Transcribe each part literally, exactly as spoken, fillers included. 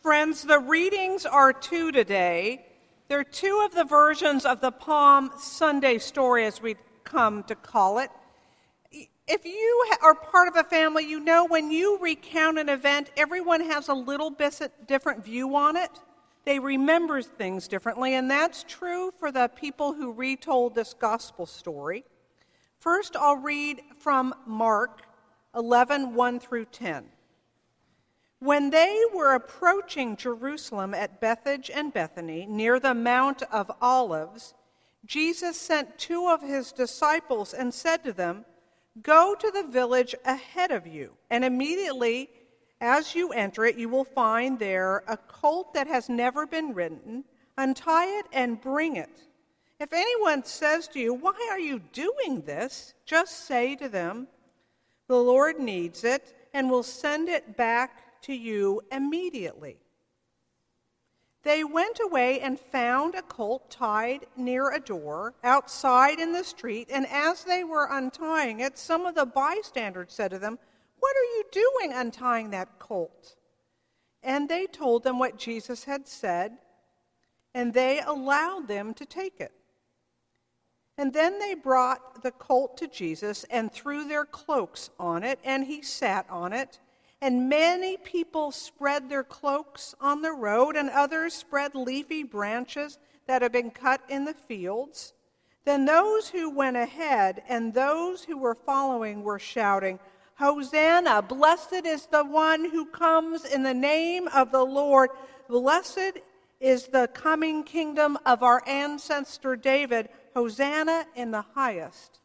Friends, the readings are two today. They're two of the versions of the Palm Sunday story, as we come to call it. If you are part of a family, you know when you recount an event, everyone has a little bit different view on it. They remember things differently, and that's true for the people who retold this gospel story. First, I'll read from Mark eleven, one through ten. When they were approaching Jerusalem at Bethphage and Bethany, near the Mount of Olives, Jesus sent two of his disciples and said to them, "Go to the village ahead of you, and immediately as you enter it, you will find there a colt that has never been ridden. Untie it and bring it. If anyone says to you, 'Why are you doing this?' just say to them, 'The Lord needs it, and will send it back to you immediately.'" They went away and found a colt tied near a door outside in the street, and as they were untying it, some of the bystanders said to them, "What are you doing untying that colt?" And they told them what Jesus had said, and they allowed them to take it. And then they brought the colt to Jesus and threw their cloaks on it, and he sat on it. And many people spread their cloaks on the road, and others spread leafy branches that had been cut in the fields. Then those who went ahead and those who were following were shouting, "Hosanna! Blessed is the one who comes in the name of the Lord. Blessed is the coming kingdom of our ancestor David. Hosanna in the highest."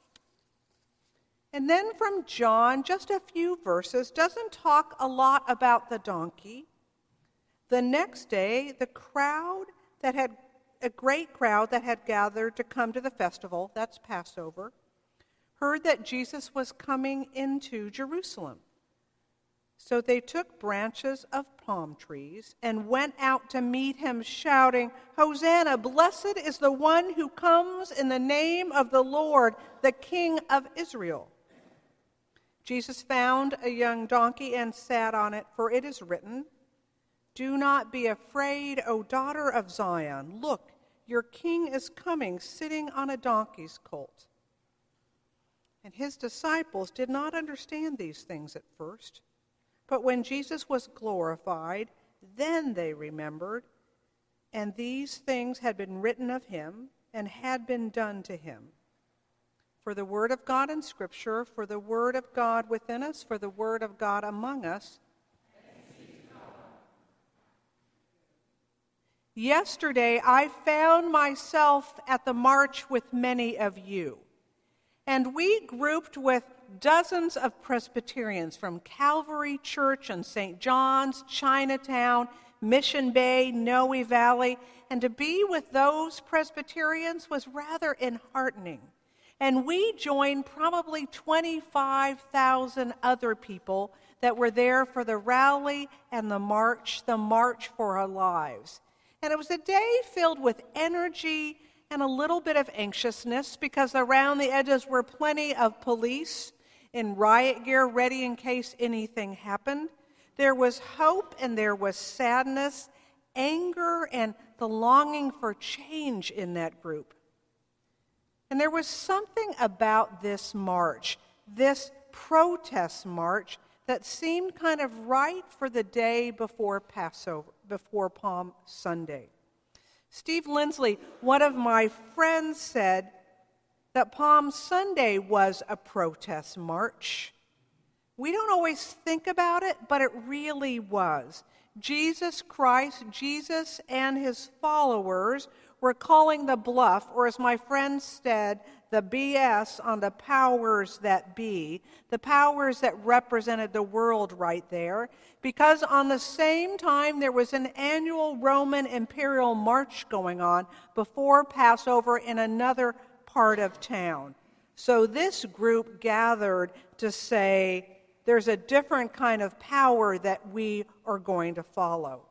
And then from John, just a few verses, doesn't talk a lot about the donkey. The next day, the crowd that had, a great crowd that had gathered to come to the festival, that's Passover, heard that Jesus was coming into Jerusalem. So they took branches of palm trees and went out to meet him, shouting, "Hosanna! Blessed is the one who comes in the name of the Lord, the King of Israel." Jesus found a young donkey and sat on it, for it is written, "Do not be afraid, O daughter of Zion. Look, your king is coming, sitting on a donkey's colt." And his disciples did not understand these things at first. But when Jesus was glorified, then they remembered, and these things had been written of him and had been done to him. For the word of God in Scripture, for the word of God within us, for the word of God among us. Yesterday, I found myself at the march with many of you, and we grouped with dozens of Presbyterians from Calvary Church and Saint John's, Chinatown, Mission Bay, Noe Valley, and to be with those Presbyterians was rather enheartening. And we joined probably twenty-five thousand other people that were there for the rally and the march, the March for Our Lives. And it was a day filled with energy and a little bit of anxiousness, because around the edges were plenty of police in riot gear ready in case anything happened. There was hope and there was sadness, anger, and the longing for change in that group. And there was something about this march, this protest march, that seemed kind of right for the day before Passover, before Palm Sunday. Steve Lindsley, one of my friends, said that Palm Sunday was a protest march. We don't always think about it, but it really was. Jesus Christ, Jesus and his followers were calling the bluff, or as my friend said, the B S on the powers that be, the powers that represented the world right there, because on the same time there was an annual Roman imperial march going on before Passover in another part of town. So this group gathered to say, there's a different kind of power that we are going to follow.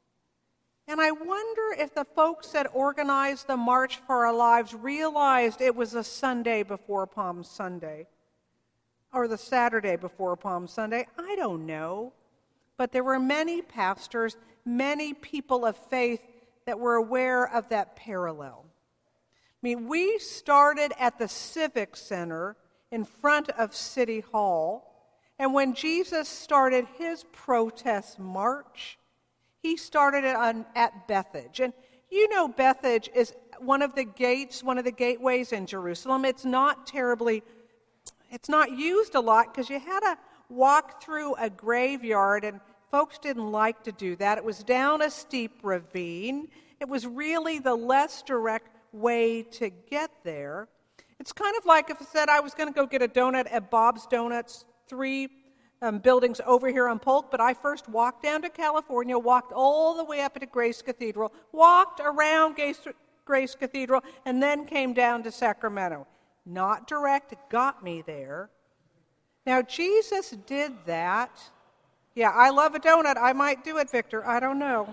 And I wonder if the folks that organized the March for Our Lives realized it was a Sunday before Palm Sunday, or the Saturday before Palm Sunday. I don't know. But there were many pastors, many people of faith that were aware of that parallel. I mean, we started at the Civic Center in front of City Hall, and when Jesus started his protest march, he started it on, at Bethage. And you know Bethage is one of the gates, one of the gateways in Jerusalem. It's not terribly, it's not used a lot because you had to walk through a graveyard, and folks didn't like to do that. It was down a steep ravine. It was really the less direct way to get there. It's kind of like if I said I was going to go get a donut at Bob's Donuts, three um, buildings over here on Polk, but I first walked down to California, walked all the way up to Grace Cathedral, walked around Grace, Grace Cathedral, and then came down to Sacramento. Not direct, got me there. Now, Jesus did that. Yeah, I love a donut. I might do it, Victor. I don't know.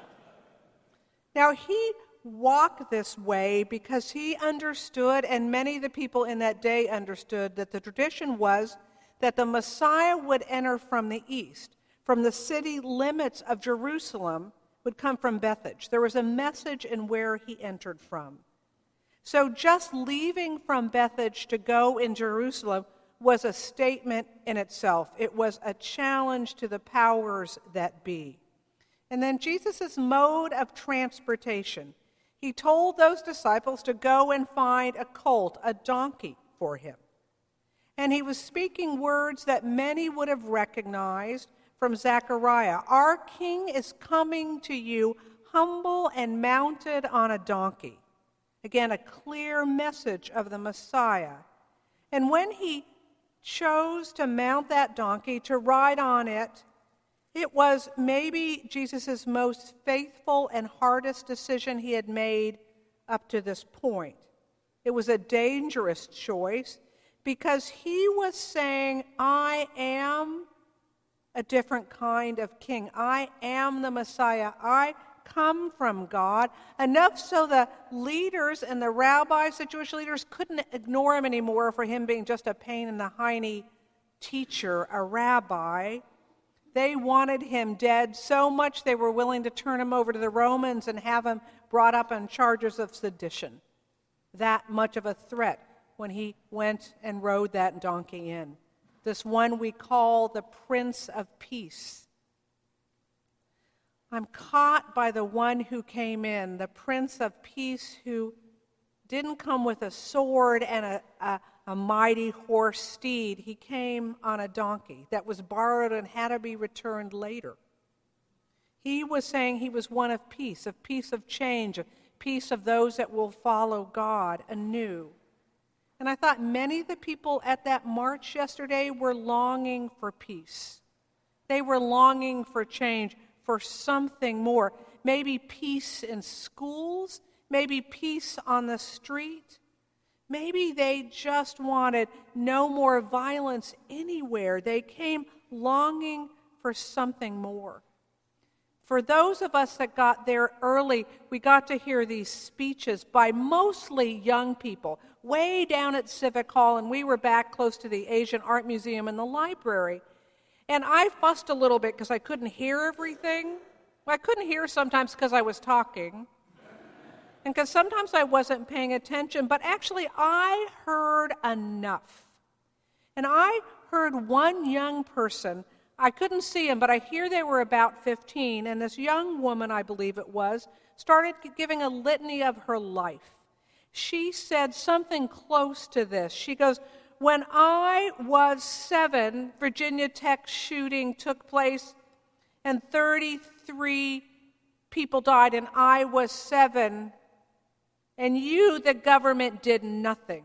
Now, he walked this way because he understood, and many of the people in that day understood, that the tradition was that the Messiah would enter from the east. From the city limits of Jerusalem would come from Bethage. There was a message in where he entered from. So just leaving from Bethage to go in Jerusalem was a statement in itself. It was a challenge to the powers that be. And then Jesus' mode of transportation. He told those disciples to go and find a colt, a donkey, for him. And he was speaking words that many would have recognized from Zechariah. Our king is coming to you humble and mounted on a donkey. Again, a clear message of the Messiah. And when he chose to mount that donkey, to ride on it, it was maybe Jesus' most faithful and hardest decision he had made up to this point. It was a dangerous choice because he was saying, I am a different kind of king. I am the Messiah. I come from God. Enough so the leaders and the rabbis, the Jewish leaders, couldn't ignore him anymore for him being just a pain in the hiney teacher, a rabbi. They wanted him dead so much they were willing to turn him over to the Romans and have him brought up on charges of sedition. That much of a threat when he went and rode that donkey in. This one we call the Prince of Peace. I'm caught by the one who came in, the Prince of Peace, who didn't come with a sword and a, a, a mighty horse steed. He came on a donkey that was borrowed and had to be returned later. He was saying he was one of peace, of peace of change, of peace of those that will follow God anew. And I thought many of the people at that march yesterday were longing for peace. They were longing for change, for something more. Maybe peace in schools, maybe peace on the street. Maybe they just wanted no more violence anywhere. They came longing for something more. For those of us that got there early, we got to hear these speeches by mostly young people, way down at Civic Hall, and we were back close to the Asian Art Museum and the library. And I fussed a little bit because I couldn't hear everything. Well, I couldn't hear sometimes because I was talking, and because sometimes I wasn't paying attention, but actually I heard enough. And I heard one young person, I couldn't see him, but I hear they were about fifteen, and this young woman, I believe it was, started giving a litany of her life. She said something close to this. She goes, when I was seven, Virginia Tech shooting took place, and thirty-three people died, and I was seven, and you, the government, did nothing.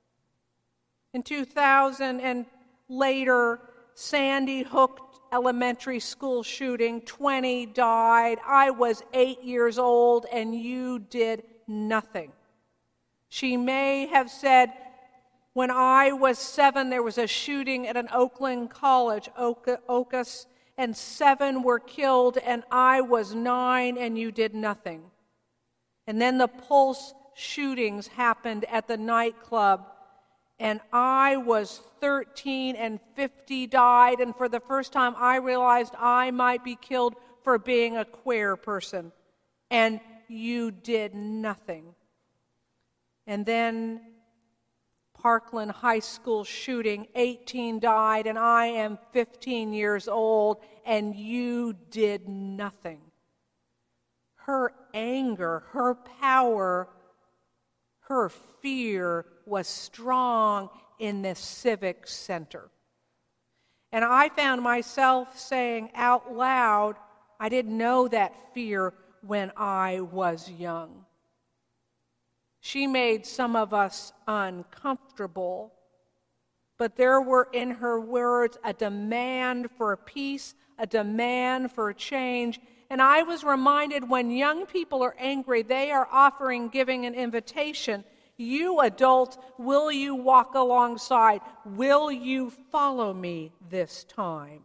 In two thousand and later, Sandy Hook Elementary School shooting, twenty died. I was eight years old, and you did nothing. She may have said, when I was seven, there was a shooting at an Oakland college, Ocas, and seven were killed, and I was nine, and you did nothing. And then the Pulse shootings happened at the nightclub, and I was thirteen and fifty died, and for the first time I realized I might be killed for being a queer person, and you did nothing. And then Parkland High School shooting, eighteen died, and I am fifteen years old, and you did nothing. Her anger, her power, her fear was strong in this civic center. And I found myself saying out loud, I didn't know that fear when I was young. She made some of us uncomfortable, but there were in her words a demand for peace, a demand for change. And I was reminded when young people are angry, they are offering, giving an invitation. You adults, will you walk alongside? Will you follow me this time?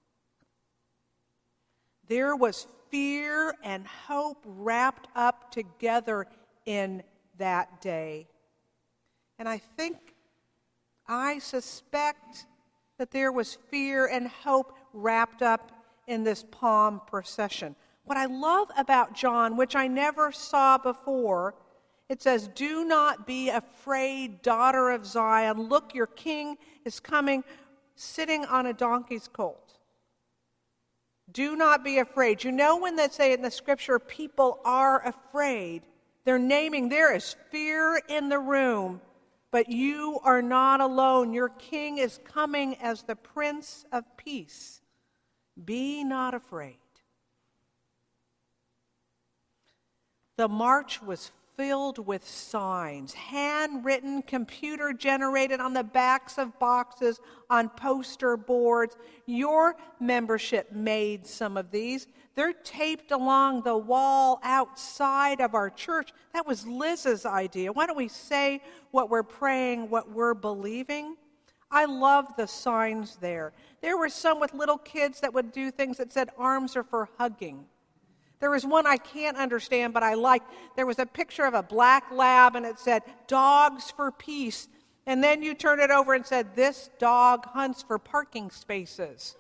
There was fear and hope wrapped up together in that day. And I think, I suspect that there was fear and hope wrapped up in this palm procession. What I love about John, which I never saw before, it says, "Do not be afraid, daughter of Zion. Look, your king is coming, sitting on a donkey's colt." Do not be afraid. You know when they say in the scripture, people are afraid, they're naming, there is fear in the room, but you are not alone. Your king is coming as the Prince of Peace. Be not afraid. The march was filled with signs, handwritten, computer-generated on the backs of boxes, on poster boards. Your membership made some of these. They're taped along the wall outside of our church. That was Liz's idea. Why don't we say what we're praying, what we're believing? I love the signs there. There were some with little kids that would do things that said, "Arms are for hugging." There was one I can't understand, but I liked. There was a picture of a black lab, and it said, "Dogs for Peace." And then you turn it over and said, "This dog hunts for parking spaces."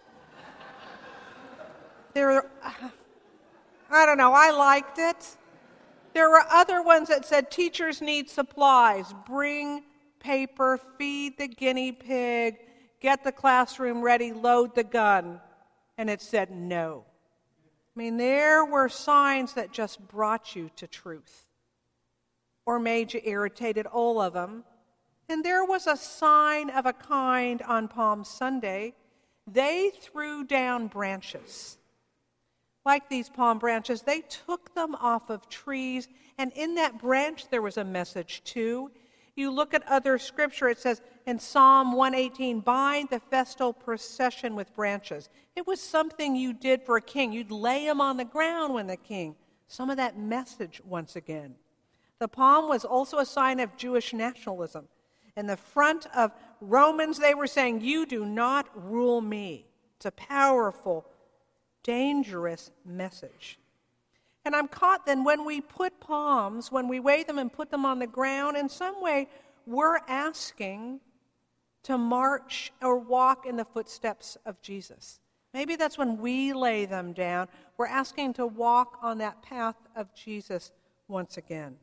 There, I don't know, I liked it. There were other ones that said, "Teachers need supplies. Bring paper, feed the guinea pig, get the classroom ready, load the gun." And it said, "No." I mean, there were signs that just brought you to truth or made you irritated, all of them. And there was a sign of a kind on Palm Sunday. They threw down branches. Like these palm branches, they took them off of trees, and in that branch there was a message too. You look at other scripture, it says in Psalm one eighteen, "Bind the festal procession with branches." It was something you did for a king. You'd lay him on the ground when the king. Some of that message once again. The palm was also a sign of Jewish nationalism. In the front of Romans, they were saying, "You do not rule me." It's a powerful, dangerous message. And I'm caught then when we put palms, when we weigh them and put them on the ground, in some way we're asking to march or walk in the footsteps of Jesus. Maybe that's when we lay them down. We're asking to walk on that path of Jesus once again.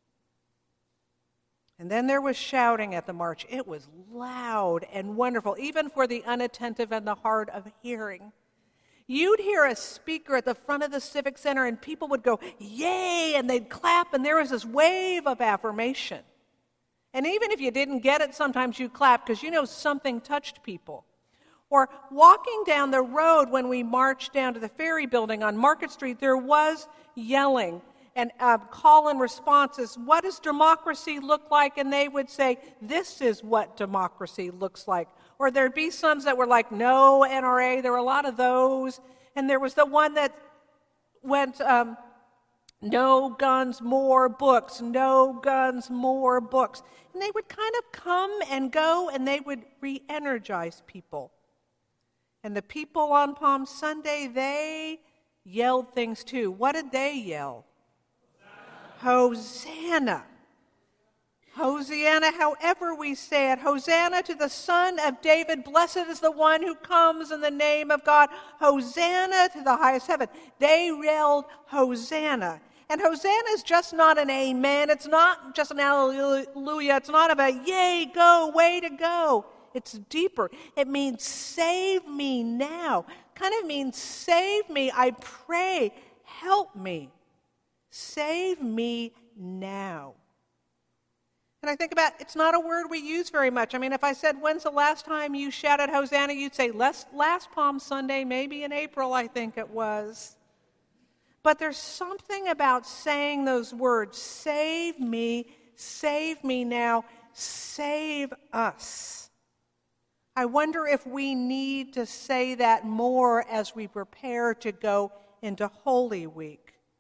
And then there was shouting at the march. It was loud and wonderful, even for the unattentive and the hard of hearing. You'd hear a speaker at the front of the Civic Center and people would go, "Yay!" and they'd clap, and there was this wave of affirmation. And even if you didn't get it, sometimes you clap because you know something touched people. Or walking down the road when we marched down to the Ferry Building on Market Street, there was yelling and uh, call and responses. What does democracy look like? And they would say, "This is what democracy looks like." Or there'd be some that were like, "No N R A." There were a lot of those. And there was the one that went, um, "No guns, more books. No guns, more books." And they would kind of come and go, and they would re-energize people. And the people on Palm Sunday, they yelled things too. What did they yell? Hosanna. Hosanna, however we say it. Hosanna to the Son of David. Blessed is the one who comes in the name of God. Hosanna to the highest heaven. They yelled Hosanna. And Hosanna is just not an amen. It's not just an hallelujah. It's not about yay, go, way to go. It's deeper. It means save me now. Kind of means save me, I pray, help me. Save me now. And I think about, it's not a word we use very much. I mean, if I said, when's the last time you shouted Hosanna, you'd say, last, last Palm Sunday, maybe in April, I think it was. But there's something about saying those words, save me, save me now, save us. I wonder if we need to say that more as we prepare to go into Holy Week.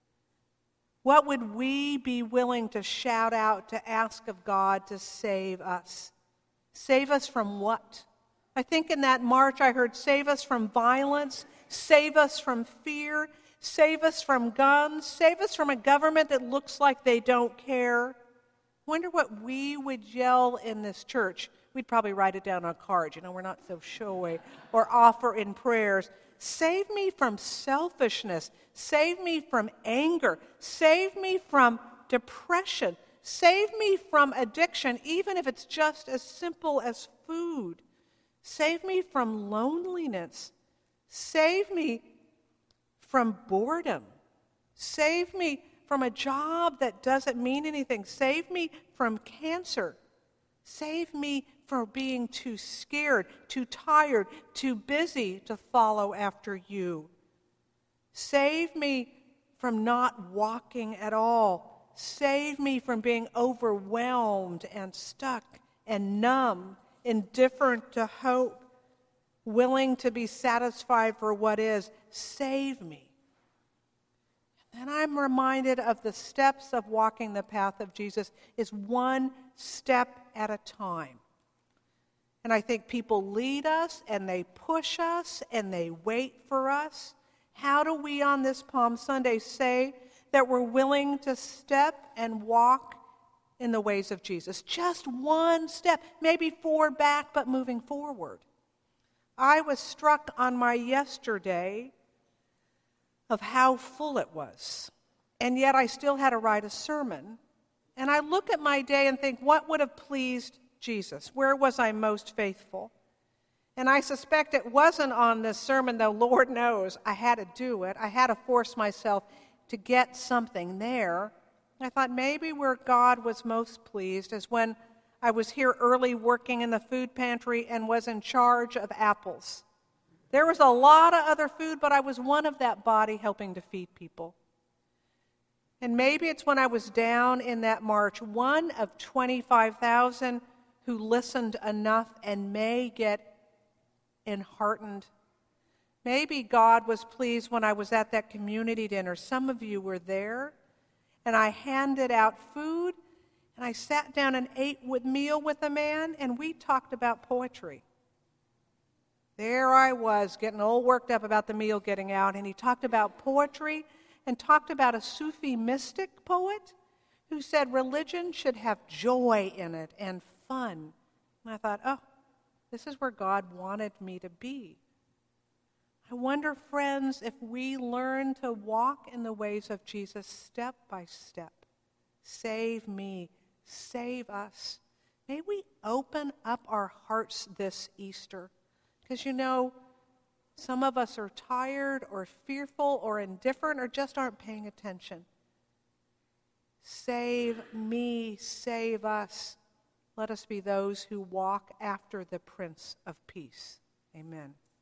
What would we be willing to shout out, to ask of God to save us? Save us from what? I think in that march I heard, save us from violence, save us from fear, save us from guns, save us from a government that looks like they don't care. Wonder what we would yell in this church. We'd probably write it down on cards. You know, we're not so showy. Or offer in prayers. Save me from selfishness. Save me from anger. Save me from depression. Save me from addiction, even if it's just as simple as food. Save me from loneliness. Save me from boredom. Save me from a job that doesn't mean anything. Save me from cancer. Save me from being too scared, too tired, too busy to follow after you. Save me from not walking at all. Save me from being overwhelmed and stuck and numb, indifferent to hope, willing to be satisfied for what is. Save me. And I'm reminded of the steps of walking the path of Jesus is one step at a time. And I think people lead us and they push us and they wait for us. How do we on this Palm Sunday say that we're willing to step and walk in the ways of Jesus? Just one step, maybe forward, back, but moving forward. I was struck on my yesterday of how full it was. And yet I still had to write a sermon. And I look at my day and think, what would have pleased Jesus? Where was I most faithful? And I suspect it wasn't on this sermon, though Lord knows I had to do it. I had to force myself to get something there. I thought maybe where God was most pleased is when I was here early working in the food pantry and was in charge of apples. There was a lot of other food, but I was one of that body helping to feed people. And maybe it's when I was down in that march, one of twenty-five thousand who listened enough and may get enheartened. Maybe God was pleased when I was at that community dinner. Some of you were there, and I handed out food, and I sat down and ate with meal with a man, and we talked about poetry. There I was, getting all worked up about the meal getting out, and he talked about poetry and talked about a Sufi mystic poet who said religion should have joy in it and fun. And I thought, oh, this is where God wanted me to be. I wonder, friends, if we learn to walk in the ways of Jesus step by step. Save me, save us. May we open up our hearts this Easter. Because, you know, some of us are tired or fearful or indifferent or just aren't paying attention. Save me, save us. Let us be those who walk after the Prince of Peace. Amen.